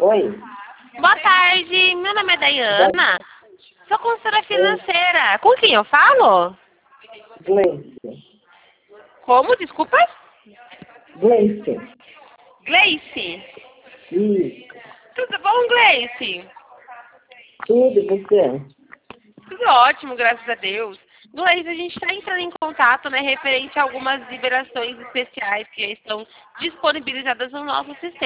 Oi. Boa tarde, meu nome é Dayana. Sou consultora financeira. Com quem eu falo? Gleice. Como? Desculpa? Gleice. Gleice. Isso. Tudo bom, Gleice? Tudo, e você? Tudo ótimo, graças a Deus. Gleice, a gente está entrando em contato, né, referente a algumas liberações especiais que estão disponibilizadas no nosso sistema.